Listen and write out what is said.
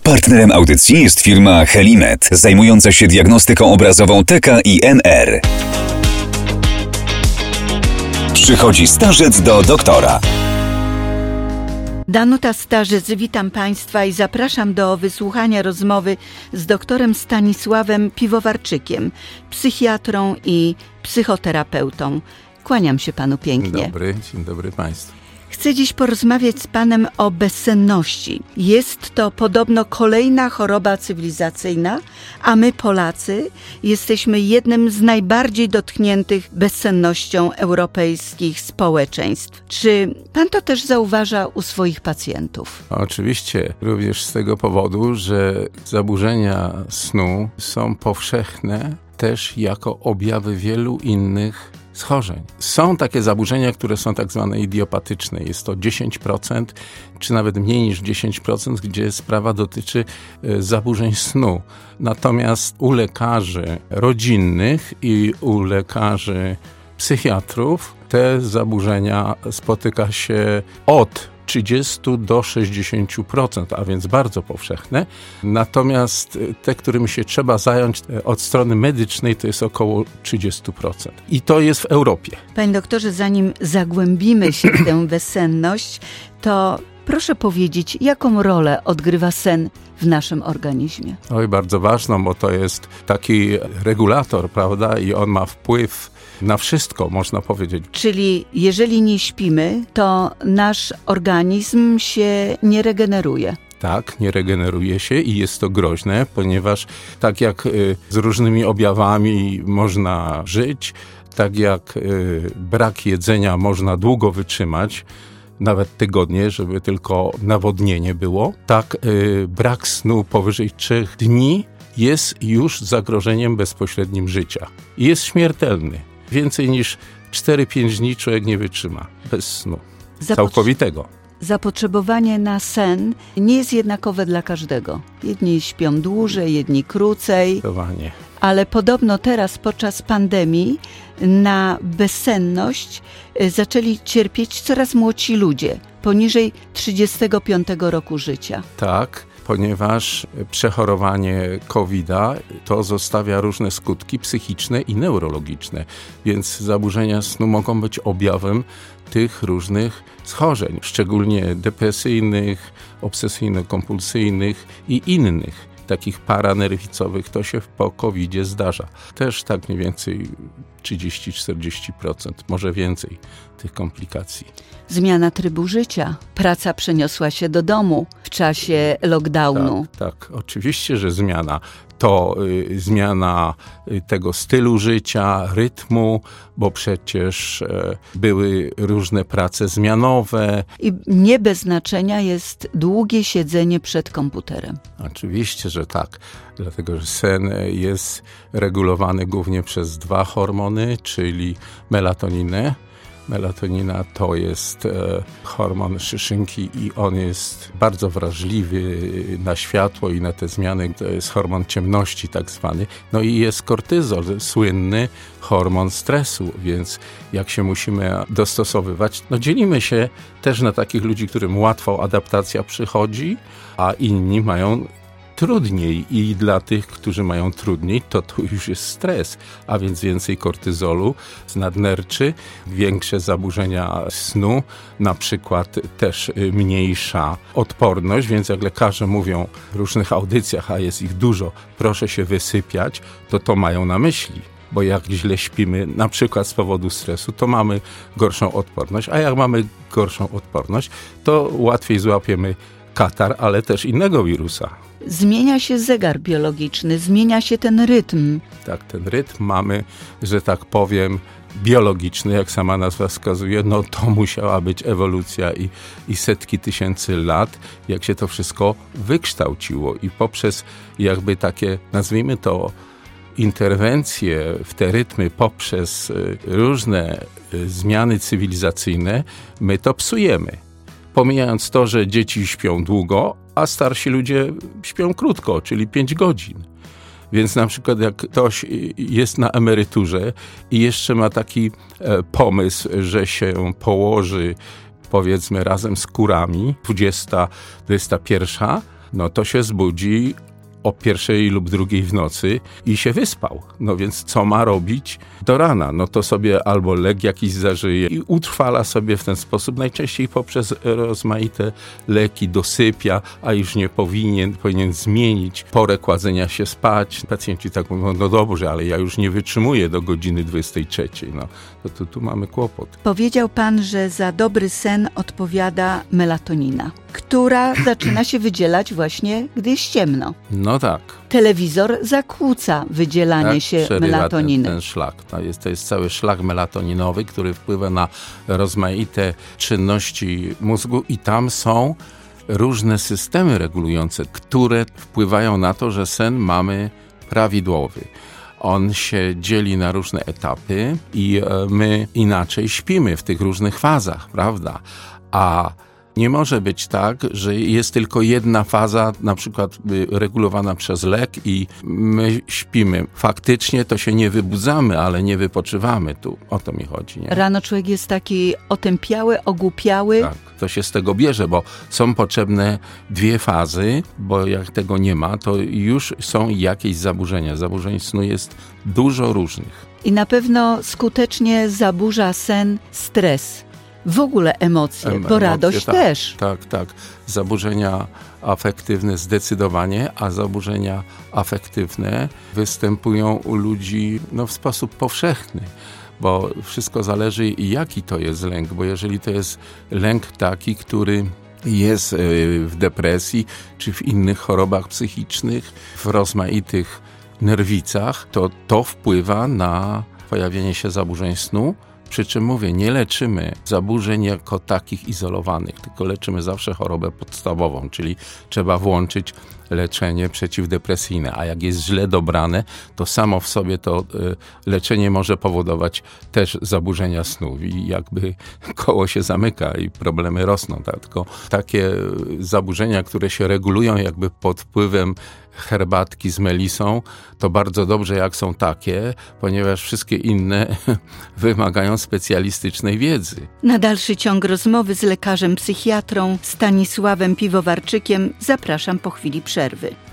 Partnerem audycji jest firma Helimed, zajmująca się diagnostyką obrazową TK i MR. Przychodzi starzec do doktora. Danuta Starzec, witam Państwa i zapraszam do wysłuchania rozmowy z doktorem Stanisławem Piwowarczykiem, psychiatrą i psychoterapeutą. Kłaniam się Panu pięknie. Dzień dobry Państwu. Chcę dziś porozmawiać z Panem o bezsenności. Jest to podobno kolejna choroba cywilizacyjna, a my Polacy jesteśmy jednym z najbardziej dotkniętych bezsennością europejskich społeczeństw. Czy Pan to też zauważa u swoich pacjentów? Oczywiście, również z tego powodu, że zaburzenia snu są powszechne też jako objawy wielu innych schorzeń. Są takie zaburzenia, które są tak zwane idiopatyczne. Jest to 10%, czy nawet mniej niż 10%, gdzie sprawa dotyczy zaburzeń snu. Natomiast u lekarzy rodzinnych i u lekarzy psychiatrów te zaburzenia spotyka się od 30 do 60%, a więc bardzo powszechne. Natomiast te, którymi się trzeba zająć od strony medycznej, to jest około 30%. I to jest w Europie. Panie doktorze, zanim zagłębimy się w tę bezsenność, to proszę powiedzieć, jaką rolę odgrywa sen w naszym organizmie? Oj, bardzo ważną, bo to jest taki regulator, prawda? I on ma wpływ na wszystko, można powiedzieć. Czyli jeżeli nie śpimy, to nasz organizm się nie regeneruje. Tak, nie regeneruje się i jest to groźne, ponieważ tak jak z różnymi objawami można żyć, tak jak brak jedzenia można długo wytrzymać, nawet tygodnie, żeby tylko nawodnienie było, tak brak snu powyżej 3 dni jest już zagrożeniem bezpośrednim życia i jest śmiertelny. Więcej niż 4-5 dni człowiek nie wytrzyma bez snu całkowitego. Zapotrzebowanie na sen nie jest jednakowe dla każdego. Jedni śpią dłużej, jedni krócej. Zdecydowanie. Ale podobno teraz podczas pandemii na bezsenność zaczęli cierpieć coraz młodsi ludzie, poniżej 35 roku życia. Tak, ponieważ przechorowanie COVID-a to zostawia różne skutki psychiczne i neurologiczne, więc zaburzenia snu mogą być objawem tych różnych schorzeń, szczególnie depresyjnych, obsesyjno-kompulsyjnych i innych. Takich paranerwicowych to się po COVID-zie zdarza. Też tak mniej więcej 30-40%, może więcej tych komplikacji. Zmiana trybu życia. Praca przeniosła się do domu w czasie lockdownu. Tak, oczywiście, że zmiana. To zmiana tego stylu życia, rytmu, bo przecież były różne prace zmianowe. I nie bez znaczenia jest długie siedzenie przed komputerem. Oczywiście, że tak, dlatego że sen jest regulowany głównie przez 2 hormony, czyli melatoninę. Melatonina to jest hormon szyszynki i on jest bardzo wrażliwy na światło i na te zmiany. To jest hormon ciemności tak zwany. No i jest kortyzol, słynny hormon stresu, więc jak się musimy dostosowywać, no dzielimy się też na takich ludzi, którym łatwo adaptacja przychodzi, a inni mają trudniej i dla tych, którzy mają trudniej, to już jest stres, a więc więcej kortyzolu z nadnerczy, większe zaburzenia snu, na przykład też mniejsza odporność, więc jak lekarze mówią w różnych audycjach, a jest ich dużo, proszę się wysypiać, to mają na myśli. Bo jak źle śpimy, na przykład z powodu stresu, to mamy gorszą odporność, a jak mamy gorszą odporność, to łatwiej złapiemy katar, ale też innego wirusa. Zmienia się zegar biologiczny, zmienia się ten rytm. Tak, ten rytm mamy, że tak powiem, biologiczny, jak sama nazwa wskazuje, no to musiała być ewolucja i setki tysięcy lat, jak się to wszystko wykształciło i poprzez jakby takie, nazwijmy to, interwencje w te rytmy poprzez różne zmiany cywilizacyjne, my to psujemy. Pomijając to, że dzieci śpią długo, a starsi ludzie śpią krótko, czyli 5 godzin. Więc na przykład jak ktoś jest na emeryturze i jeszcze ma taki pomysł, że się położy powiedzmy razem z kurami, 20, 21, no to się zbudzi o 1 lub 2 w nocy i się wyspał. No więc co ma robić do rana? No to sobie albo lek jakiś zażyje i utrwala sobie w ten sposób, najczęściej poprzez rozmaite leki, dosypia, a już nie powinien zmienić porę kładzenia się spać. Pacjenci tak mówią, no dobrze, ale ja już nie wytrzymuję do godziny 23. No to tu mamy kłopot. Powiedział pan, że za dobry sen odpowiada melatonina, która zaczyna się wydzielać właśnie, gdy jest ciemno. No tak. Telewizor zakłóca wydzielanie się melatoniny. Ten szlak. To jest cały szlak melatoninowy, który wpływa na rozmaite czynności mózgu i tam są różne systemy regulujące, które wpływają na to, że sen mamy prawidłowy. On się dzieli na różne etapy i my inaczej śpimy w tych różnych fazach, prawda? A nie może być tak, że jest tylko jedna faza, na przykład regulowana przez lek i my śpimy. Faktycznie to się nie wybudzamy, ale nie wypoczywamy tu. O to mi chodzi. Nie? Rano człowiek jest taki otępiały, ogłupiały. Tak, to się z tego bierze, bo są potrzebne 2 fazy, bo jak tego nie ma, to już są jakieś zaburzenia. Zaburzeń snu jest dużo różnych. I na pewno skutecznie zaburza sen stres. W ogóle emocje, bo radość tak, też. Tak. Zaburzenia afektywne zdecydowanie, a zaburzenia afektywne występują u ludzi w sposób powszechny. Bo wszystko zależy, jaki to jest lęk, bo jeżeli to jest lęk taki, który jest w depresji, czy w innych chorobach psychicznych, w rozmaitych nerwicach, to wpływa na pojawienie się zaburzeń snu. Przy czym mówię, nie leczymy zaburzeń jako takich izolowanych, tylko leczymy zawsze chorobę podstawową, czyli trzeba włączyć leczenie przeciwdepresyjne, a jak jest źle dobrane, to samo w sobie to leczenie może powodować też zaburzenia snu i jakby koło się zamyka i problemy rosną. Tak? Tylko takie zaburzenia, które się regulują jakby pod wpływem herbatki z melisą, to bardzo dobrze jak są takie, ponieważ wszystkie inne wymagają specjalistycznej wiedzy. Na dalszy ciąg rozmowy z lekarzem psychiatrą Stanisławem Piwowarczykiem zapraszam po chwili przerwy.